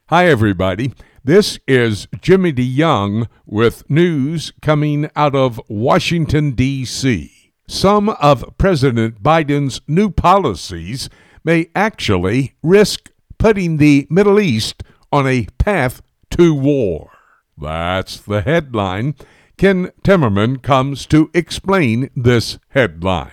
Hi, everybody. This is Jimmy DeYoung with news coming out of Washington, D.C. Some of President Biden's new policies may actually risk putting the Middle East on a path to war. That's the headline. Ken Timmerman comes to explain this headline.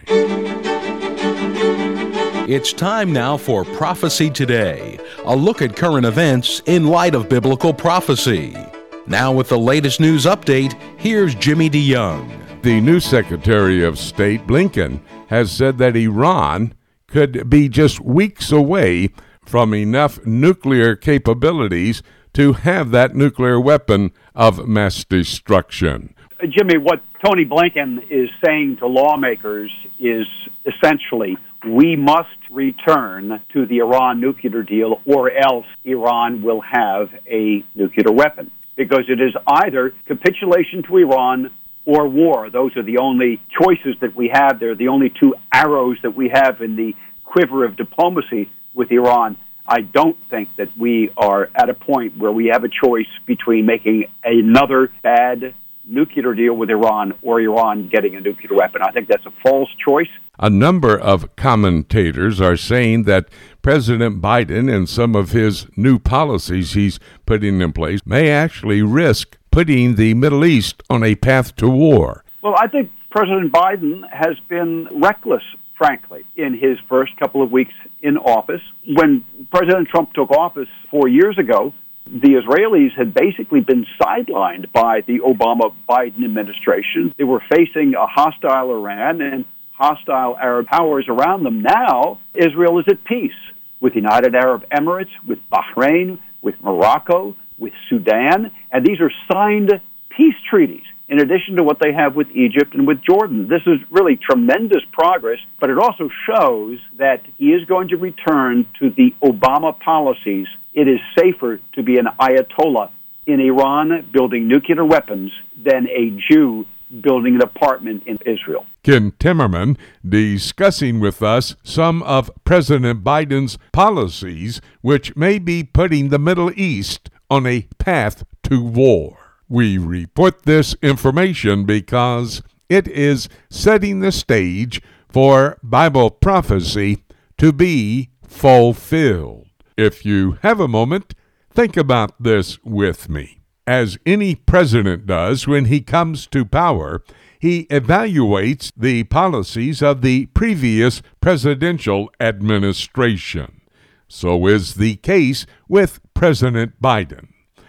It's time now for Prophecy Today, a look at current events in light of biblical prophecy. Now with the latest news update, here's Jimmy DeYoung. The new Secretary of State, Blinken, has said that Iran could be just weeks away from enough nuclear capabilities to have that nuclear weapon of mass destruction. Jimmy, what Tony Blinken is saying to lawmakers is essentially, we must return to the Iran nuclear deal or else Iran will have a nuclear weapon. Because it is either capitulation to Iran or war. Those are the only choices that we have. They're the only two arrows that we have in the quiver of diplomacy with Iran. I don't think that we are at a point where we have a choice between making another bad nuclear deal with Iran or Iran getting a nuclear weapon. I think that's a false choice. A number of commentators are saying that President Biden and some of his new policies he's putting in place may actually risk putting the Middle East on a path to war. Well, I think President Biden has been reckless, frankly, in his first couple of weeks in office. When President Trump took office 4 years ago, the Israelis had basically been sidelined by the Obama-Biden administration. They were facing a hostile Iran and hostile Arab powers around them. Now, Israel is at peace with the United Arab Emirates, with Bahrain, with Morocco, with Sudan, and these are signed peace treaties in addition to what they have with Egypt and with Jordan. This is really tremendous progress, but it also shows that he is going to return to the Obama policies. It is safer to be an Ayatollah in Iran building nuclear weapons than a Jew building an apartment in Israel. Ken Timmerman discussing with us some of President Biden's policies which may be putting the Middle East on a path to war. We report this information because it is setting the stage for Bible prophecy to be fulfilled. If you have a moment, think about this with me. As any president does when he comes to power, he evaluates the policies of the previous presidential administration. So is the case with President Biden.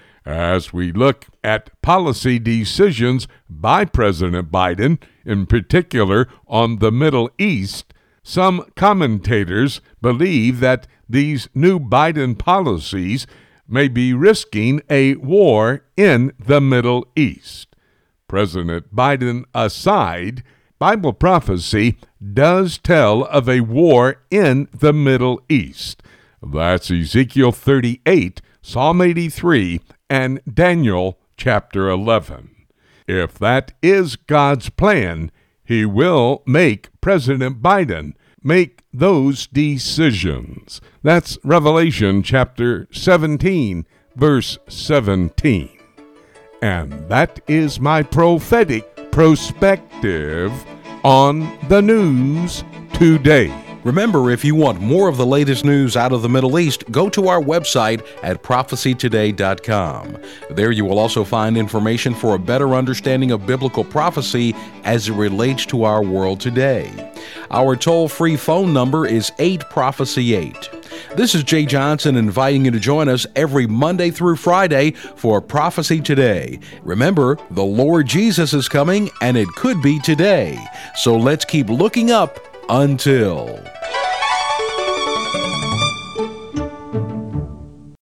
As we look at policy decisions by President Biden, in particular on the Middle East, some commentators believe that these new Biden policies may be risking a war in the Middle East. President Biden aside, Bible prophecy does tell of a war in the Middle East. That's Ezekiel 38, Psalm 83, and Daniel chapter 11. If that is God's plan, he will make President Biden make those decisions. That's Revelation chapter 17, verse 17. And that is my prophetic perspective on the news today. Remember, if you want more of the latest news out of the Middle East, go to our website at prophecytoday.com. There you will also find information for a better understanding of biblical prophecy as it relates to our world today. Our toll-free phone number is 8-PROPHECY-8. This is Jay Johnson inviting you to join us every Monday through Friday for Prophecy Today. Remember, the Lord Jesus is coming, and it could be today. So let's keep looking up until...